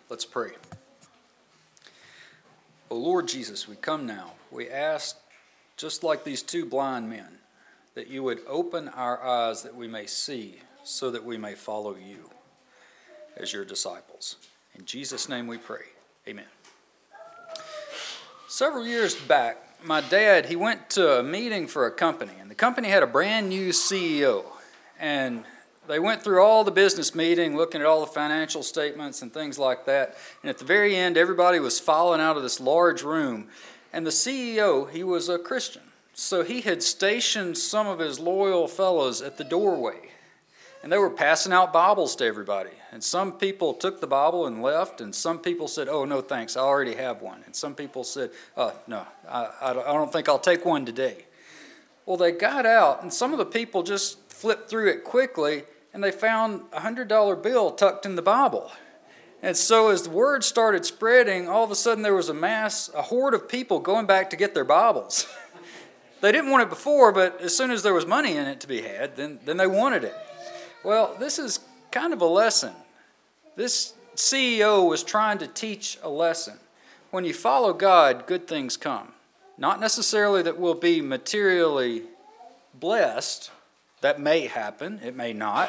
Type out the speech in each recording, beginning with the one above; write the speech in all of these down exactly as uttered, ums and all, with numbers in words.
Let's pray. O Lord Jesus, we come now. We ask, just like these two blind men, that you would open our eyes that we may see, so that we may follow you as your disciples. In Jesus' name we pray. Amen. Several years back, my dad, he went to a meeting for a company, and the company had a brand new C E O. And they went through all the business meeting, looking at all the financial statements and things like that. And at the very end, everybody was filing out of this large room. And the C E O, he was a Christian. So he had stationed some of his loyal fellows at the doorway. And they were passing out Bibles to everybody. And some people took the Bible and left. And some people said, oh, no, thanks, I already have one. And some people said, oh, no, I, I don't think I'll take one today. Well, they got out, and some of the people just flipped through it quickly, and they found a one hundred dollar bill tucked in the Bible. And so as the word started spreading, all of a sudden there was a mass, a horde of people going back to get their Bibles. They didn't want it before, but as soon as there was money in it to be had, then, then they wanted it. Well, this is kind of a lesson. This C E O was trying to teach a lesson. When you follow God, good things come. Not necessarily that we'll be materially blessed. That may happen. It may not.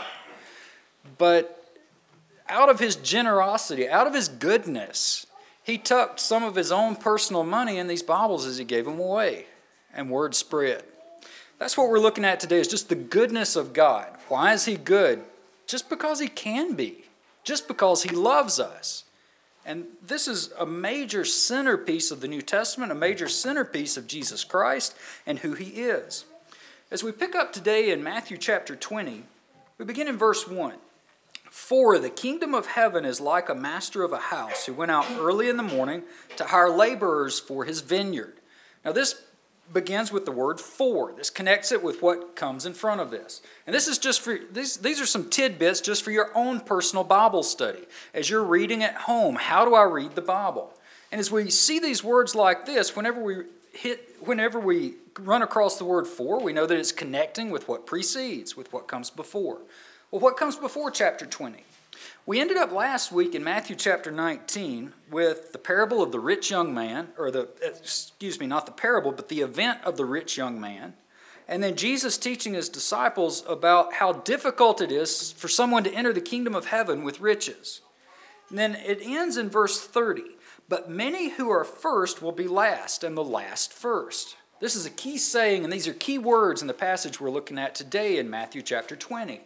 But out of his generosity, out of his goodness, he tucked some of his own personal money in these Bibles as he gave them away. And word spread. That's what we're looking at today, is just the goodness of God. Why is he good? Just because he can be. Just because he loves us. And this is a major centerpiece of the New Testament, a major centerpiece of Jesus Christ and who he is. As we pick up today in Matthew chapter twenty, we begin in verse one. For the kingdom of heaven is like a master of a house who went out early in the morning to hire laborers for his vineyard. Now this begins with the word for. This connects it with what comes in front of this. And this is just for these, these are some tidbits just for your own personal Bible study. As you're reading at home, how do I read the Bible? And as we see these words like this, whenever we hit whenever we run across the word for, we know that it's connecting with what precedes, with what comes before. Well, what comes before chapter twenty? We ended up last week in Matthew chapter nineteen with the parable of the rich young man, or the, excuse me, not the parable, but the event of the rich young man. And then Jesus teaching his disciples about how difficult it is for someone to enter the kingdom of heaven with riches. And then it ends in verse thirty. But many who are first will be last, and the last first. This is a key saying, and these are key words in the passage we're looking at today in Matthew chapter twenty.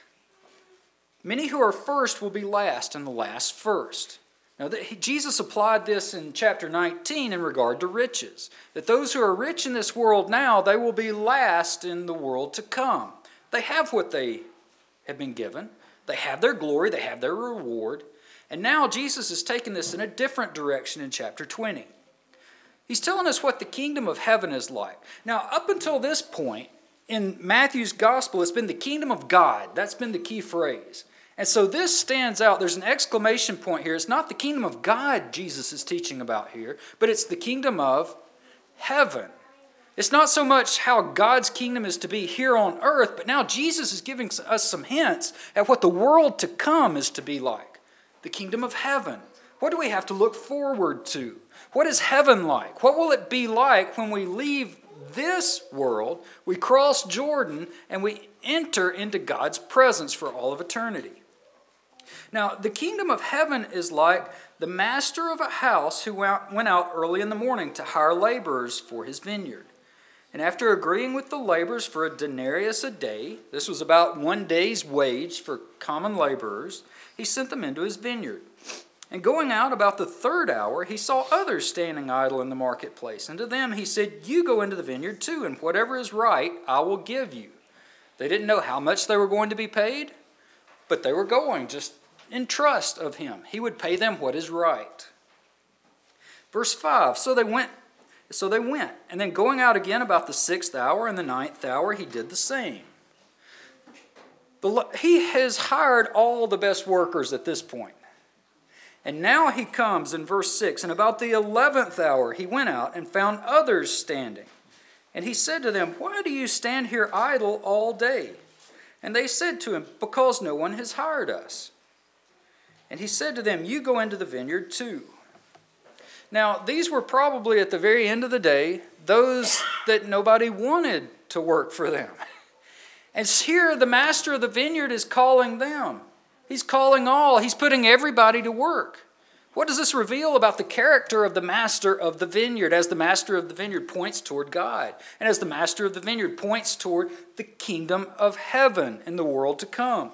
Many who are first will be last, and the last first. Now, Jesus applied this in chapter nineteen in regard to riches. That those who are rich in this world now, they will be last in the world to come. They have what they have been given. They have their glory. They have their reward. And now Jesus is taking this in a different direction in chapter twenty. He's telling us what the kingdom of heaven is like. Now, up until this point, in Matthew's gospel, it's been the kingdom of God. That's been the key phrase. And so this stands out. There's an exclamation point here. It's not the kingdom of God Jesus is teaching about here, but it's the kingdom of heaven. It's not so much how God's kingdom is to be here on earth, but now Jesus is giving us some hints at what the world to come is to be like. The kingdom of heaven. What do we have to look forward to? What is heaven like? What will it be like when we leave this world, we cross Jordan, and we enter into God's presence for all of eternity? Now, the kingdom of heaven is like the master of a house who went out early in the morning to hire laborers for his vineyard. And after agreeing with the laborers for a denarius a day, this was about one day's wage for common laborers, he sent them into his vineyard. And going out about the third hour, he saw others standing idle in the marketplace. And to them he said, you go into the vineyard too, and whatever is right, I will give you. They didn't know how much they were going to be paid, but they were going just in trust of him. He would pay them what is right. Verse five, so they went, so they went. And then going out again about the sixth hour and the ninth hour, he did the same. The, he has hired all the best workers at this point. And now he comes in verse six, and about the eleventh hour he went out and found others standing. And he said to them, why do you stand here idle all day? And they said to him, because no one has hired us. And he said to them, you go into the vineyard too. Now, these were probably at the very end of the day, those that nobody wanted to work for them. And here the master of the vineyard is calling them. He's calling all. He's putting everybody to work. What does this reveal about the character of the master of the vineyard, as the master of the vineyard points toward God, and as the master of the vineyard points toward the kingdom of heaven in the world to come?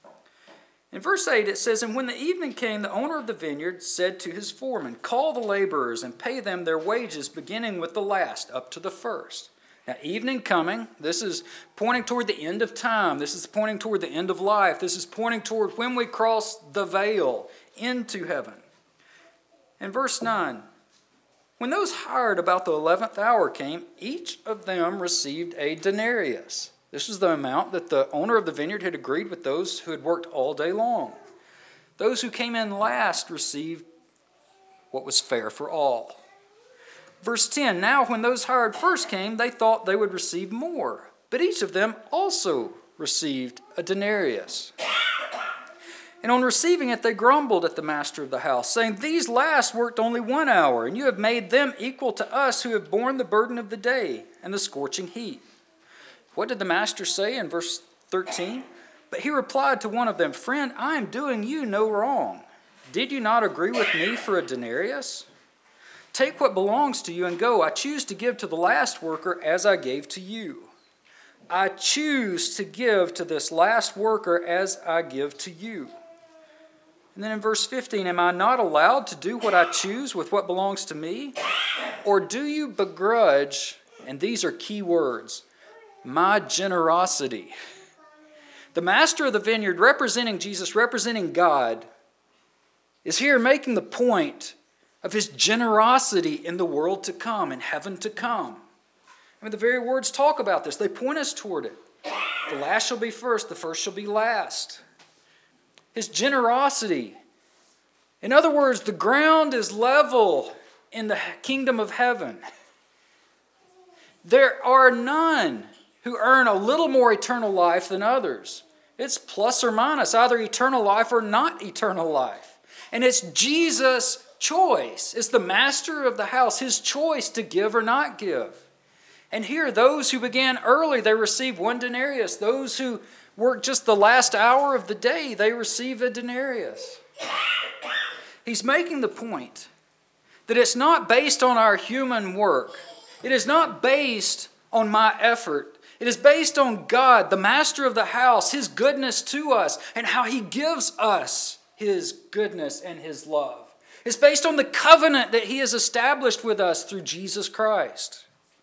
In verse eight it says, and when the evening came, the owner of the vineyard said to his foreman, call the laborers and pay them their wages, beginning with the last up to the first. Now, evening coming, this is pointing toward the end of time. This is pointing toward the end of life. This is pointing toward when we cross the veil into heaven. In verse nine, when those hired about the eleventh hour came, each of them received a denarius. This was the amount that the owner of the vineyard had agreed with those who had worked all day long. Those who came in last received what was fair for all. Verse ten, now when those hired first came, they thought they would receive more, but each of them also received a denarius. And on receiving it, they grumbled at the master of the house, saying, these last worked only one hour, and you have made them equal to us who have borne the burden of the day and the scorching heat. What did the master say in verse thirteen? But he replied to one of them, friend, I am doing you no wrong. Did you not agree with me for a denarius? Take what belongs to you and go. I choose to give to the last worker as I gave to you. I choose to give to this last worker as I give to you. And then in verse fifteen, am I not allowed to do what I choose with what belongs to me? Or do you begrudge, and these are key words, my generosity? The master of the vineyard, representing Jesus, representing God, is here making the point of his generosity in the world to come, in heaven to come. I mean, the very words talk about this. They point us toward it. The last shall be first, the first shall be last. His generosity. In other words, the ground is level in the kingdom of heaven. There are none who earn a little more eternal life than others. It's plus or minus, either eternal life or not eternal life. And it's Jesus' choice. It's the master of the house, his choice to give or not give. And here, those who began early, they receive one denarius. Those who work just the last hour of the day, they receive a denarius. He's making the point that it's not based on our human work. It is not based on my effort. It is based on God, the master of the house, his goodness to us, and how he gives us his goodness and his love. It's based on the covenant that he has established with us through Jesus Christ.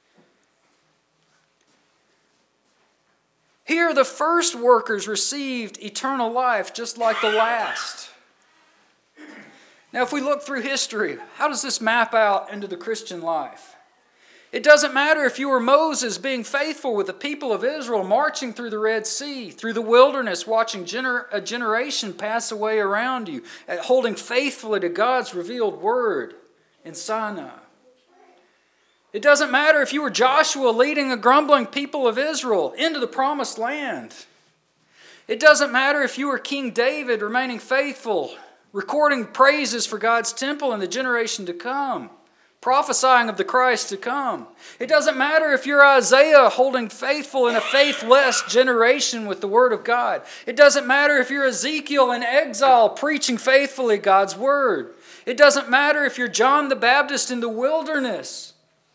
Here, the first workers received eternal life just like the last. Now, if we look through history, how does this map out into the Christian life? It doesn't matter if you were Moses being faithful with the people of Israel, marching through the Red Sea, through the wilderness, watching gener- a generation pass away around you, holding faithfully to God's revealed word in Sinai. It doesn't matter if you were Joshua leading a grumbling people of Israel into the promised land. It doesn't matter if you were King David remaining faithful, recording praises for God's temple in the generation to come, prophesying of the Christ to come. It doesn't matter if you're Isaiah holding faithful in a faithless generation with the Word of God. It doesn't matter if you're Ezekiel in exile preaching faithfully God's Word. It doesn't matter if you're John the Baptist in the wilderness.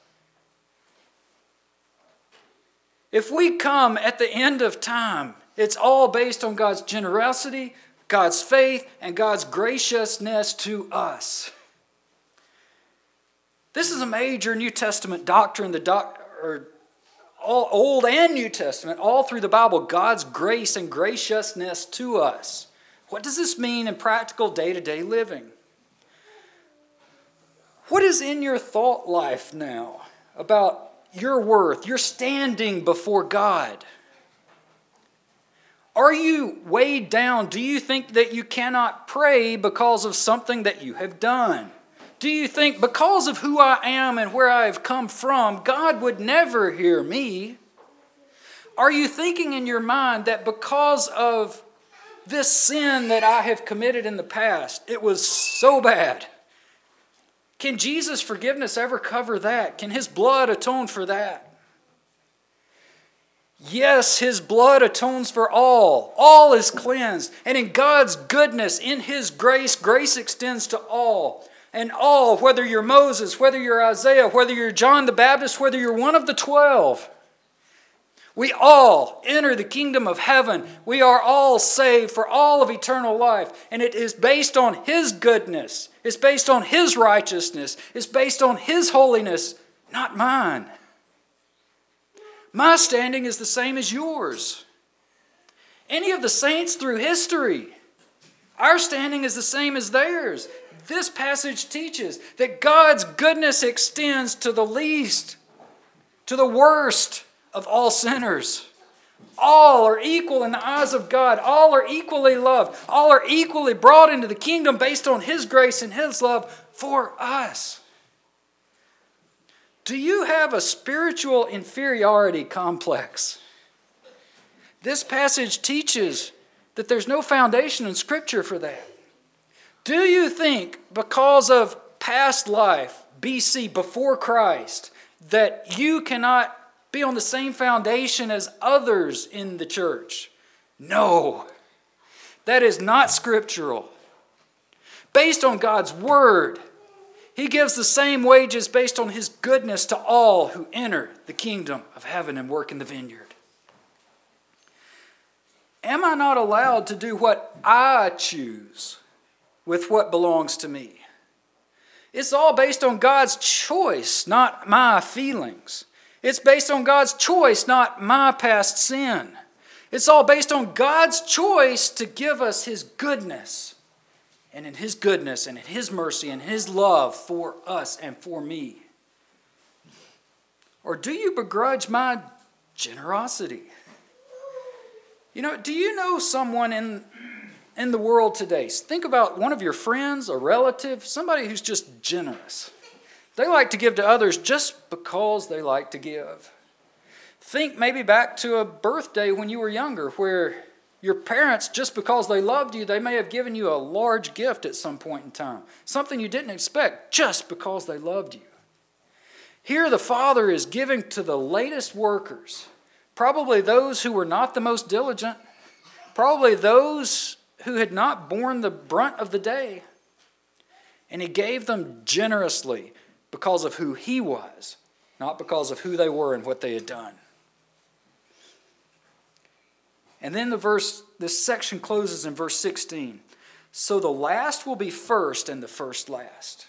If we come at the end of time, it's all based on God's generosity, God's faith, and God's graciousness to us. This is a major New Testament doctrine, the doc, or all Old and New Testament, all through the Bible, God's grace and graciousness to us. What does this mean in practical day-to-day living? What is in your thought life now about your worth, your standing before God? Are you weighed down? Do you think that you cannot pray because of something that you have done? Do you think because of who I am and where I have come from, God would never hear me? Are you thinking in your mind that because of This sin that I have committed in the past, it was so bad. Can Jesus' forgiveness ever cover that? Can His blood atone for that? Yes, His blood atones for all. All is cleansed. And in God's goodness, in His grace, grace extends to all. And all, whether you're Moses, whether you're Isaiah, whether you're John the Baptist, whether you're one of the twelve, we all enter the kingdom of heaven. We are all saved for all of eternal life. And it is based on His goodness. It's based on His righteousness. It's based on His holiness, not mine. My standing is the same as yours. Any of the saints through history, our standing is the same as theirs. This passage teaches that God's goodness extends to the least, to the worst of all sinners. All are equal in the eyes of God. All are equally loved. All are equally brought into the kingdom based on His grace and His love for us. Do you have a spiritual inferiority complex? This passage teaches that there's no foundation in Scripture for that. Do you think because of past life, B C, before Christ, that you cannot be on the same foundation as others in the church? No. That is not scriptural. Based on God's Word, He gives the same wages based on His goodness to all who enter the kingdom of heaven and work in the vineyard. Am I not allowed to do what I choose with what belongs to me? It's all based on God's choice, not my feelings. It's based on God's choice, not my past sin. It's all based on God's choice to give us His goodness. And in His goodness and in His mercy and His love for us and for me. Or do you begrudge my generosity? You know, do you know someone in, in the world today? Think about one of your friends, a relative, somebody who's just generous. They like to give to others just because they like to give. Think maybe back to a birthday when you were younger where your parents, just because they loved you, they may have given you a large gift at some point in time. Something you didn't expect just because they loved you. Here the Father is giving to the latest workers, probably those who were not the most diligent, probably those who had not borne the brunt of the day. And He gave them generously because of who He was, not because of who they were and what they had done. And then the verse, this section closes in verse sixteen. So the last will be first and the first last.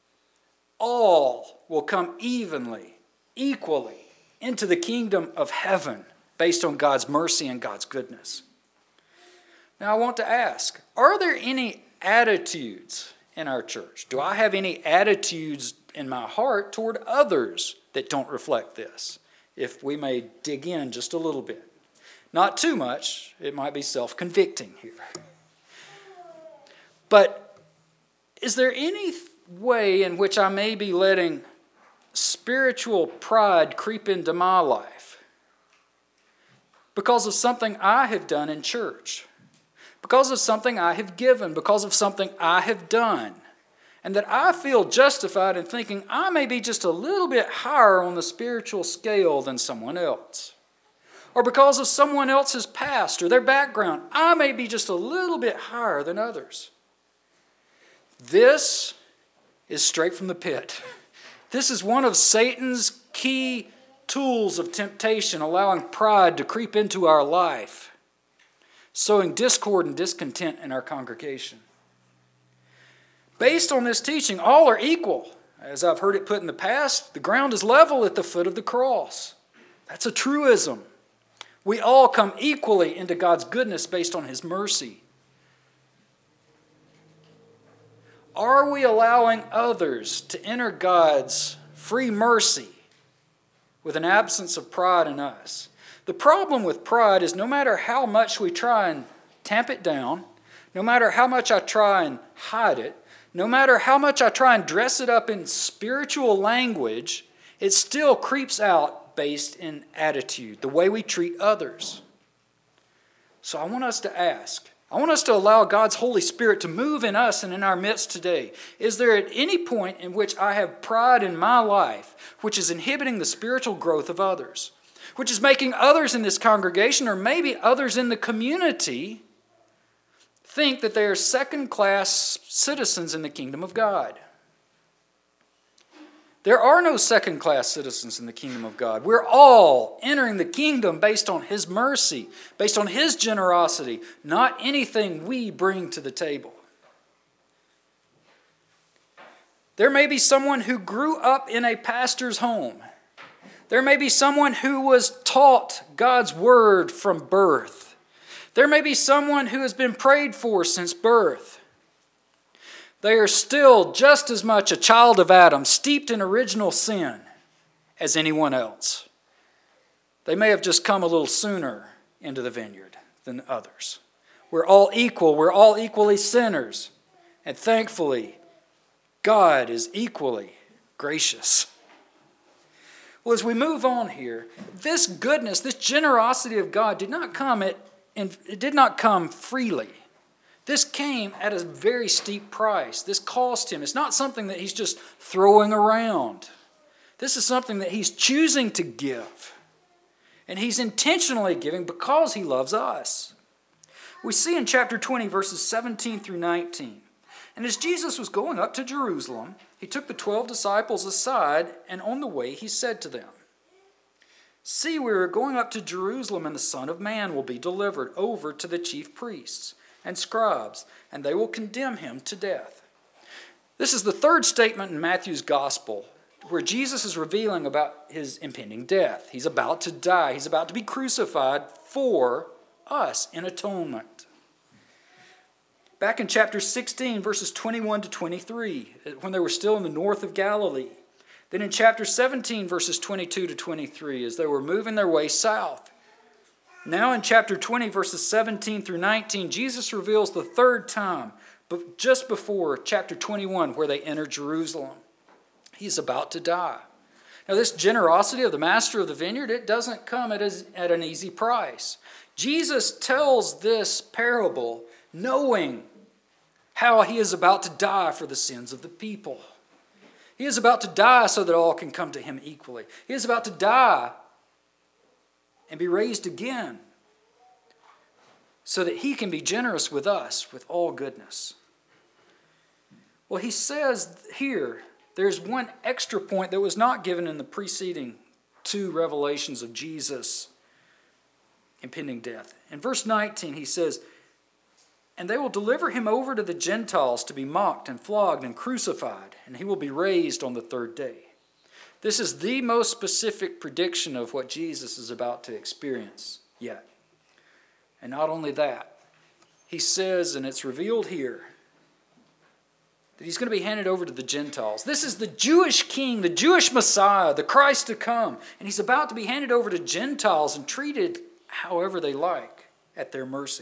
All will come evenly, equally into the kingdom of heaven based on God's mercy and God's goodness. Now I want to ask, are there any attitudes in our church? Do I have any attitudes in my heart toward others that don't reflect this? If we may dig in just a little bit. Not too much. It might be self-convicting here. But is there any way in which I may be letting spiritual pride creep into my life because of something I have done in church, because of something I have given, because of something I have done, and that I feel justified in thinking I may be just a little bit higher on the spiritual scale than someone else? Or because of someone else's past or their background, I may be just a little bit higher than others. This is straight from the pit. This is one of Satan's key tools of temptation, allowing pride to creep into our life, sowing discord and discontent in our congregation. Based on this teaching, all are equal. As I've heard it put in the past, the ground is level at the foot of the cross. That's a truism. We all come equally into God's goodness based on His mercy. Are we allowing others to enter God's free mercy with an absence of pride in us? The problem with pride is no matter how much we try and tamp it down, no matter how much I try and hide it, no matter how much I try and dress it up in spiritual language, it still creeps out based in attitude, the way we treat others. So I want us to ask, I want us to allow God's Holy Spirit to move in us and in our midst today. Is there at any point in which I have pride in my life which is inhibiting the spiritual growth of others, which is making others in this congregation or maybe others in the community think that they are second-class citizens in the kingdom of God? There are no second-class citizens in the kingdom of God. We're all entering the kingdom based on His mercy, based on His generosity, not anything we bring to the table. There may be someone who grew up in a pastor's home. There may be someone who was taught God's word from birth. There may be someone who has been prayed for since birth. They are still just as much a child of Adam, steeped in original sin, as anyone else. They may have just come a little sooner into the vineyard than others. We're all equal. We're all equally sinners. And thankfully, God is equally gracious. Well, as we move on here, this goodness, this generosity of God did not come at, and it did not come freely. This came at a very steep price. This cost Him. It's not something that He's just throwing around. This is something that He's choosing to give. And He's intentionally giving because He loves us. We see in chapter twenty, verses seventeen through nineteen. And as Jesus was going up to Jerusalem, He took the twelve disciples aside, and on the way He said to them, "See, we are going up to Jerusalem, and the Son of Man will be delivered over to the chief priests and scribes, and they will condemn Him to death." This is the third statement in Matthew's gospel where Jesus is revealing about His impending death. He's about to die. He's about to be crucified for us in atonement. Back in chapter sixteen, verses twenty-one to twenty-three, when they were still in the north of Galilee. Then in chapter seventeen, verses twenty-two to twenty-three, as they were moving their way south. Now in chapter twenty, verses seventeen through nineteen, Jesus reveals the third time, but just before chapter twenty-one, where they enter Jerusalem. He's about to die. Now this generosity of the master of the vineyard, it doesn't come at, a, at an easy price. Jesus tells this parable knowing how He is about to die for the sins of the people. He is about to die so that all can come to Him equally. He is about to die and be raised again so that He can be generous with us with all goodness. Well, He says here, there's one extra point that was not given in the preceding two revelations of Jesus' impending death. In verse nineteen, He says, "And they will deliver Him over to the Gentiles to be mocked and flogged and crucified, and He will be raised on the third day." This is the most specific prediction of what Jesus is about to experience yet. And not only that, He says, and it's revealed here, that He's going to be handed over to the Gentiles. This is the Jewish king, the Jewish Messiah, the Christ to come. And He's about to be handed over to Gentiles and treated however they like at their mercy.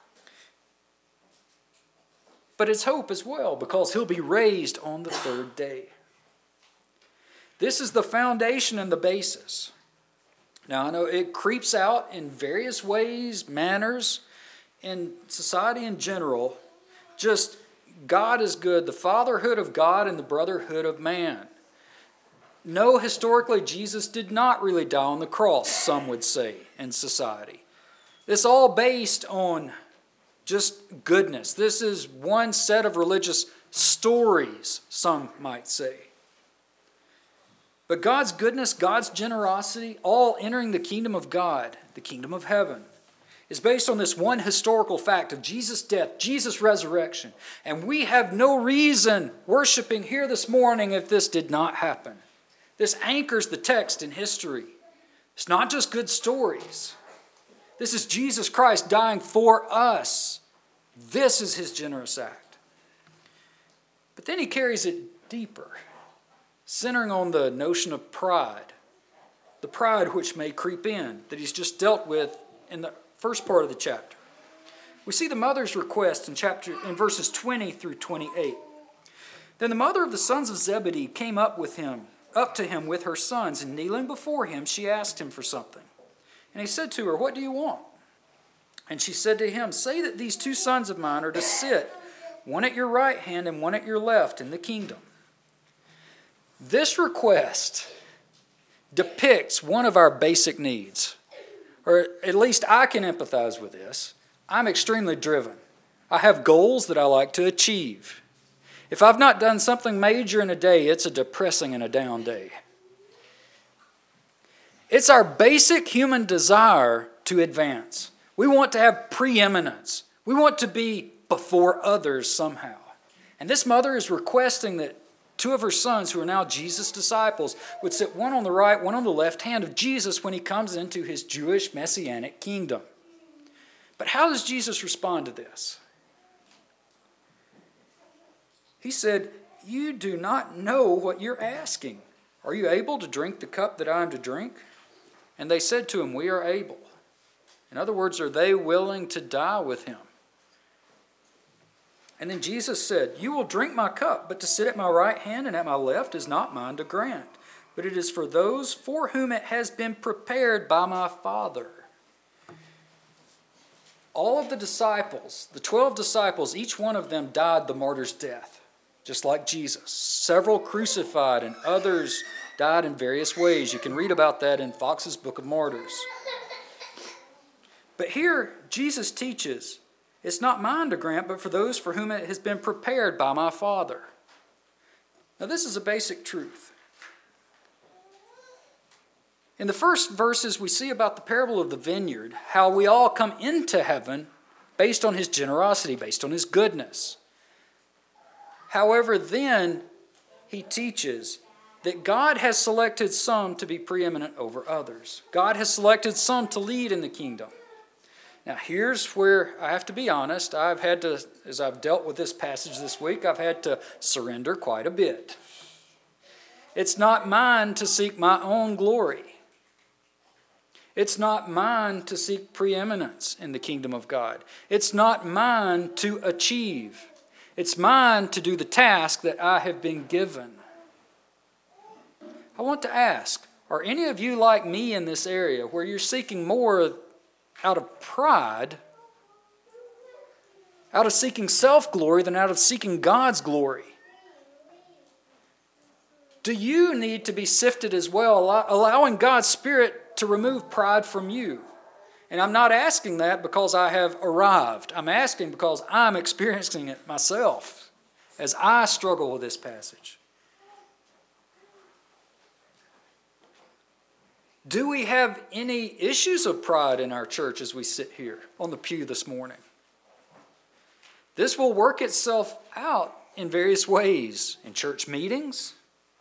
But it's hope as well, because He'll be raised on the third day. This is the foundation and the basis. Now, I know it creeps out in various ways, manners, in society in general. Just God is good, the fatherhood of God and the brotherhood of man. No, historically, Jesus did not really die on the cross, some would say, in society. It's all based on just goodness. This is one set of religious stories, some might say. But God's goodness, God's generosity, all entering the kingdom of God, the kingdom of heaven, is based on this one historical fact of Jesus' death, Jesus' resurrection. And we have no reason worshiping here this morning if this did not happen. This anchors the text in history. It's not just good stories. This is Jesus Christ dying for us. This is His generous act. But then He carries it deeper, centering on the notion of pride. The pride which may creep in, that He's just dealt with in the first part of the chapter. We see the mother's request in chapter in verses twenty through twenty-eight. Then the mother of the sons of Zebedee came up with him, up to him with her sons, and kneeling before him, she asked him for something. And he said to her, "What do you want?" And she said to him, say that these two sons of mine are to sit, one at your right hand and one at your left in the kingdom. This request depicts one of our basic needs, or at least I can empathize with this. I'm extremely driven. I have goals that I like to achieve. If I've not done something major in a day, it's a depressing and a down day. It's our basic human desire to advance. We want to have preeminence. We want to be before others somehow. And this mother is requesting that two of her sons, who are now Jesus' disciples, would sit one on the right, one on the left hand of Jesus when he comes into his Jewish messianic kingdom. But how does Jesus respond to this? He said, you do not know what you're asking. Are you able to drink the cup that I am to drink? And they said to him, we are able. In other words, are they willing to die with him? And then Jesus said, you will drink my cup, but to sit at my right hand and at my left is not mine to grant, but it is for those for whom it has been prepared by my Father. All of the disciples, the twelve disciples, each one of them died the martyr's death, just like Jesus. Several crucified and others died in various ways. You can read about that in Fox's Book of Martyrs. But here, Jesus teaches, it's not mine to grant, but for those for whom it has been prepared by my Father. Now, this is a basic truth. In the first verses, we see about the parable of the vineyard, how we all come into heaven based on his generosity, based on his goodness. However, then he teaches that God has selected some to be preeminent over others. God has selected some to lead in the kingdom. Now, here's where I have to be honest. I've had to, as I've dealt with this passage this week, I've had to surrender quite a bit. It's not mine to seek my own glory. It's not mine to seek preeminence in the kingdom of God. It's not mine to achieve. It's mine to do the task that I have been given. I want to ask, are any of you like me in this area where you're seeking more out of pride, out of seeking self-glory than out of seeking God's glory? Do you need to be sifted as well, allowing God's Spirit to remove pride from you? And I'm not asking that because I have arrived. I'm asking because I'm experiencing it myself as I struggle with this passage. Do we have any issues of pride in our church as we sit here on the pew this morning? This will work itself out in various ways, in church meetings,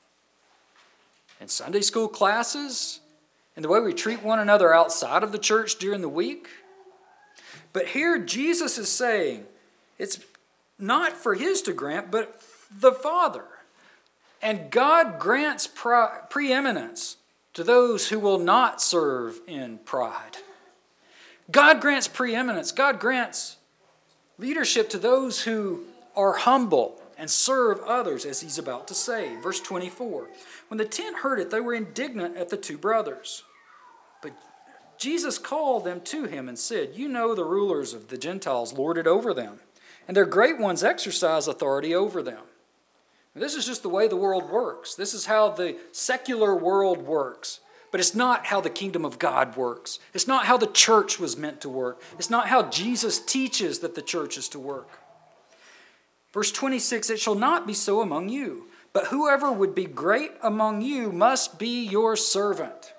in Sunday school classes, in the way we treat one another outside of the church during the week. But here Jesus is saying it's not for his to grant, but the Father. And God grants pre- preeminence to those who will not serve in pride. God grants preeminence. God grants leadership to those who are humble and serve others, as he's about to say. Verse twenty-four. When the ten heard it, they were indignant at the two brothers. But Jesus called them to him and said, you know the rulers of the Gentiles lord it over them, and their great ones exercise authority over them. This is just the way the world works. This is how the secular world works. But it's not how the kingdom of God works. It's not how the church was meant to work. It's not how Jesus teaches that the church is to work. Verse twenty-six, it shall not be so among you, but whoever would be great among you must be your servant.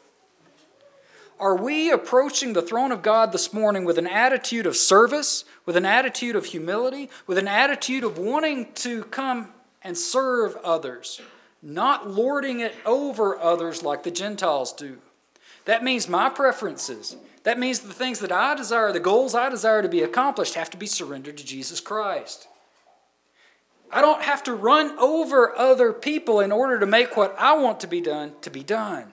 Are we approaching the throne of God this morning with an attitude of service, with an attitude of humility, with an attitude of wanting to come and serve others, not lording it over others like the Gentiles do? That means my preferences. That means the things that I desire, the goals I desire to be accomplished have to be surrendered to Jesus Christ. I don't have to run over other people in order to make what I want to be done to be done.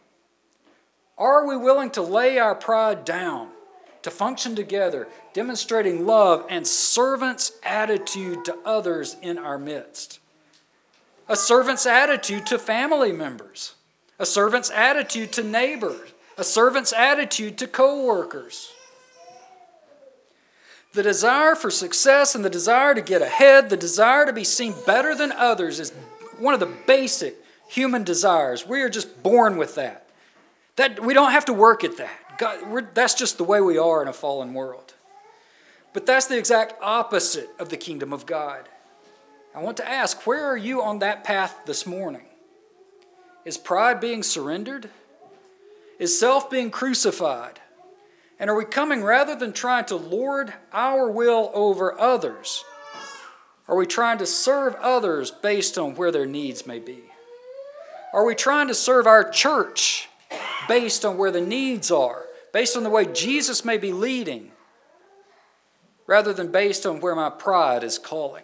Are we willing to lay our pride down, to function together, demonstrating love and servant's attitude to others in our midst? A servant's attitude to family members, a servant's attitude to neighbors, a servant's attitude to co-workers. The desire for success and the desire to get ahead, the desire to be seen better than others is one of the basic human desires. We are just born with that. That we don't have to work at that. God, we're, that's just the way we are in a fallen world. But that's the exact opposite of the kingdom of God. I want to ask, where are you on that path this morning? Is pride being surrendered? Is self being crucified? And are we coming, rather than trying to lord our will over others, are we trying to serve others based on where their needs may be? Are we trying to serve our church based on where the needs are, based on the way Jesus may be leading, rather than based on where my pride is calling?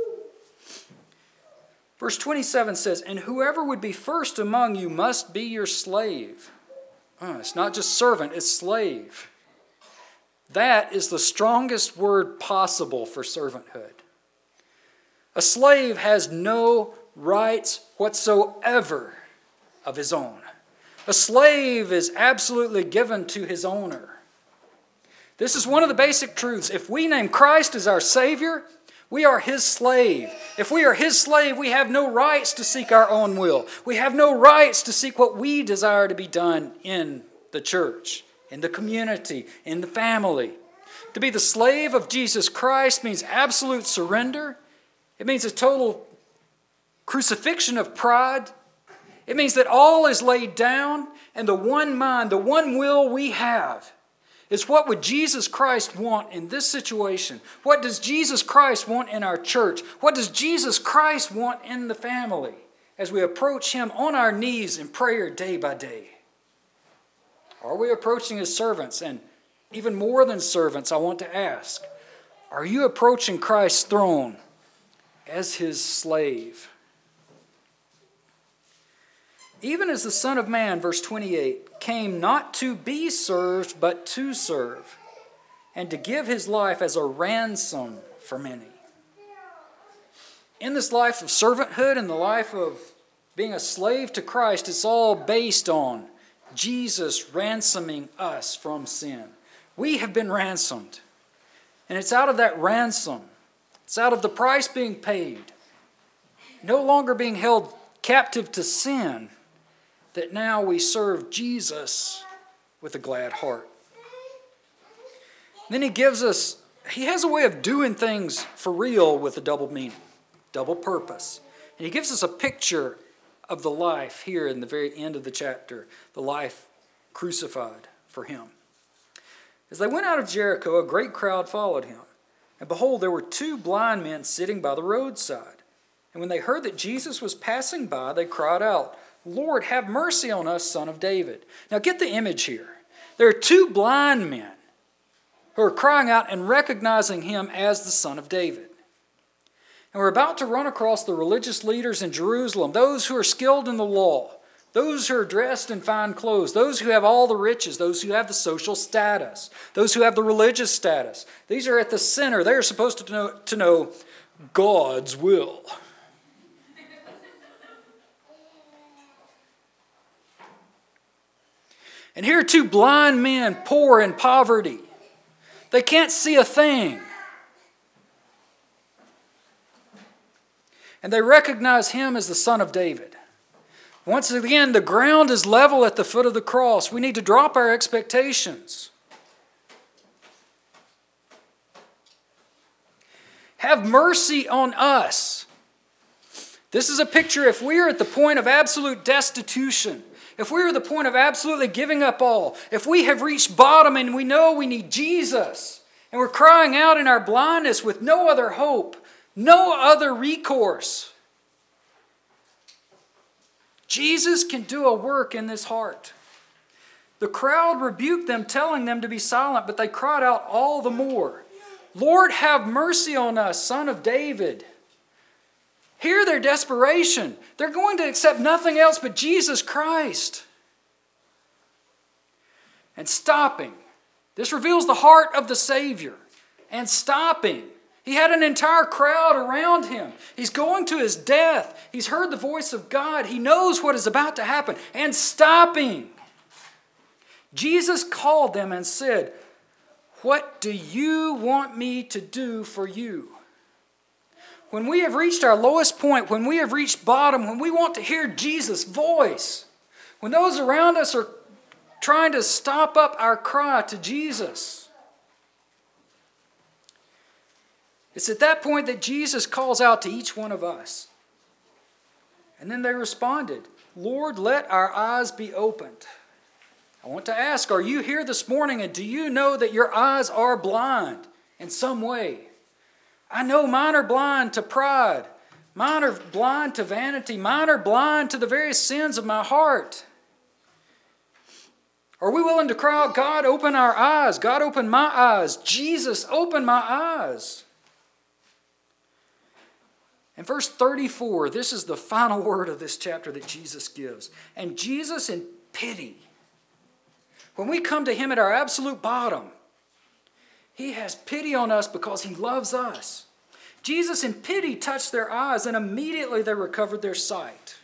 Verse twenty-seven says, "And whoever would be first among you must be your slave." Oh, it's not just servant, it's slave. That is the strongest word possible for servanthood. A slave has no rights whatsoever of his own. A slave is absolutely given to his owner. This is one of the basic truths. If we name Christ as our Savior, we are His slave. If we are His slave, we have no rights to seek our own will. We have no rights to seek what we desire to be done in the church, in the community, in the family. To be the slave of Jesus Christ means absolute surrender. It means a total crucifixion of pride. It means that all is laid down, and the one mind, the one will we have is, what would Jesus Christ want in this situation? What does Jesus Christ want in our church? What does Jesus Christ want in the family as we approach Him on our knees in prayer day by day? Are we approaching His servants? And even more than servants, I want to ask, are you approaching Christ's throne as His slave? Even as the Son of Man, verse twenty-eight, came not to be served, but to serve, and to give His life as a ransom for many. In this life of servanthood and the life of being a slave to Christ, it's all based on Jesus ransoming us from sin. We have been ransomed. And it's out of that ransom, it's out of the price being paid, no longer being held captive to sin, that now we serve Jesus with a glad heart. Then He gives us, He has a way of doing things for real with a double meaning, double purpose. And He gives us a picture of the life here in the very end of the chapter, the life crucified for Him. As they went out of Jericho, a great crowd followed Him. And behold, there were two blind men sitting by the roadside. And when they heard that Jesus was passing by, they cried out, "Lord, have mercy on us, Son of David." Now get the image here. There are two blind men who are crying out and recognizing Him as the Son of David. And we're about to run across the religious leaders in Jerusalem, those who are skilled in the law, those who are dressed in fine clothes, those who have all the riches, those who have the social status, those who have the religious status. These are at the center. They are supposed to know, to know God's will. And here are two blind men, poor in poverty. They can't see a thing. And they recognize Him as the Son of David. Once again, the ground is level at the foot of the cross. We need to drop our expectations. Have mercy on us. This is a picture if we are at the point of absolute destitution, if we are at the point of absolutely giving up all, if we have reached bottom and we know we need Jesus, and we're crying out in our blindness with no other hope, no other recourse, Jesus can do a work in this heart. The crowd rebuked them, telling them to be silent, but they cried out all the more, "Lord, have mercy on us, Son of David." Hear their desperation. They're going to accept nothing else but Jesus Christ. And stopping. This reveals the heart of the Savior. And stopping. He had an entire crowd around Him. He's going to His death. He's heard the voice of God. He knows what is about to happen. And stopping. Jesus called them and said, What do you want me to do for you? When we have reached our lowest point, when we have reached bottom, when we want to hear Jesus' voice, when those around us are trying to stop up our cry to Jesus, it's at that point that Jesus calls out to each one of us. And then they responded, Lord, let our eyes be opened. I want to ask, are you here this morning and do you know that your eyes are blind in some way? I know mine are blind to pride. Mine are blind to vanity. Mine are blind to the very sins of my heart. Are we willing to cry out, God, open our eyes. God, open my eyes. Jesus, open my eyes. In verse thirty-four, this is the final word of this chapter that Jesus gives. And Jesus in pity, when we come to Him at our absolute bottom, He has pity on us because He loves us. Jesus in pity touched their eyes and immediately they recovered their sight.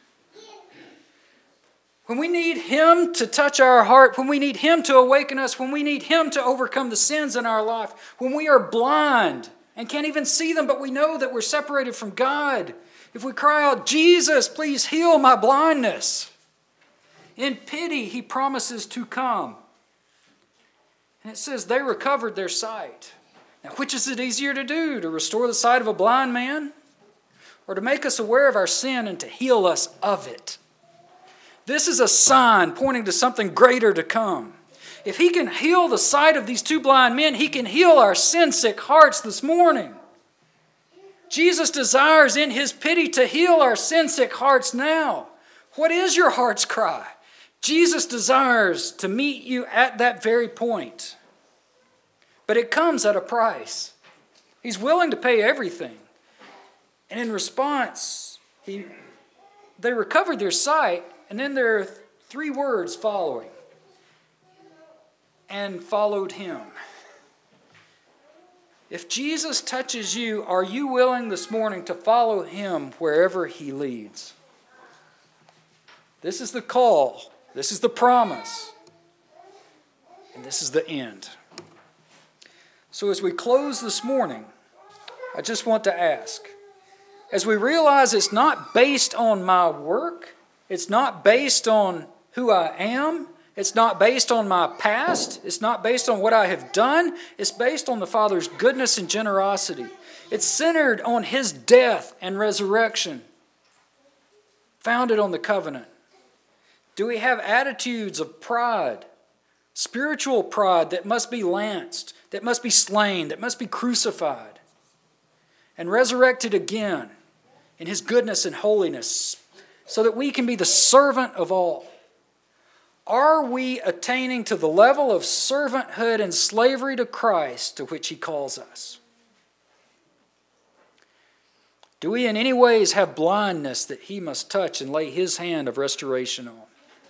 When we need Him to touch our heart, when we need Him to awaken us, when we need Him to overcome the sins in our life, when we are blind and can't even see them, but we know that we're separated from God, if we cry out, Jesus, please heal my blindness, in pity, He promises to come. And it says they recovered their sight. Now, which is it easier to do? To restore the sight of a blind man? Or to make us aware of our sin and to heal us of it? This is a sign pointing to something greater to come. If He can heal the sight of these two blind men, He can heal our sin-sick hearts this morning. Jesus desires in His pity to heal our sin-sick hearts now. What is your heart's cry? Jesus desires to meet you at that very point. But it comes at a price. He's willing to pay everything. And in response, he, they recovered their sight, and then there are three words following. And followed Him. If Jesus touches you, are you willing this morning to follow Him wherever He leads? This is the call. This is the promise. And this is the end. So as we close this morning, I just want to ask, as we realize it's not based on my work, it's not based on who I am, it's not based on my past, it's not based on what I have done, it's based on the Father's goodness and generosity. It's centered on His death and resurrection, founded on the covenant. Do we have attitudes of pride, spiritual pride that must be lanced, that must be slain, that must be crucified, and resurrected again in His goodness and holiness so that we can be the servant of all? Are we attaining to the level of servanthood and slavery to Christ to which He calls us? Do we in any ways have blindness that He must touch and lay His hand of restoration on?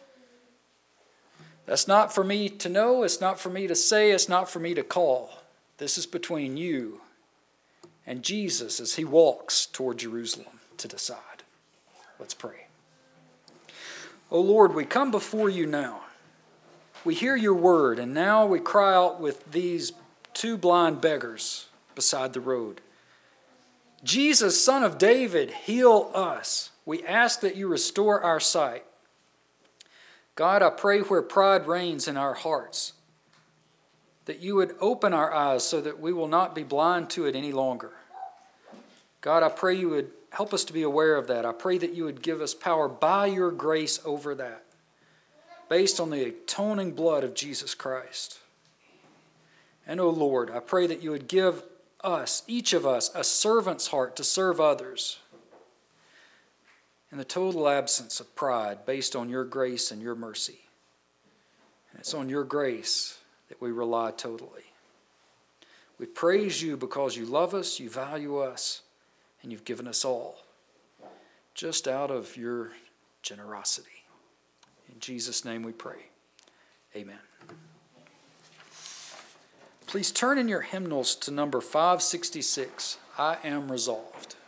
That's not for me to know, it's not for me to say, it's not for me to call. This is between you and Jesus as He walks toward Jerusalem to decide. Let's pray. O Lord, we come before You now. We hear Your word, and now we cry out with these two blind beggars beside the road. Jesus, Son of David, heal us. We ask that You restore our sight. God, I pray where pride reigns in our hearts, that You would open our eyes so that we will not be blind to it any longer. God, I pray You would help us to be aware of that. I pray that You would give us power by Your grace over that, based on the atoning blood of Jesus Christ. And, O Lord, I pray that You would give us, each of us, a servant's heart to serve others in the total absence of pride, based on Your grace and Your mercy. And it's on Your grace that we rely totally. We praise You because You love us, You value us, and You've given us all, just out of Your generosity. In Jesus' name we pray. Amen. Please turn in your hymnals to number five sixty-six, I Am Resolved.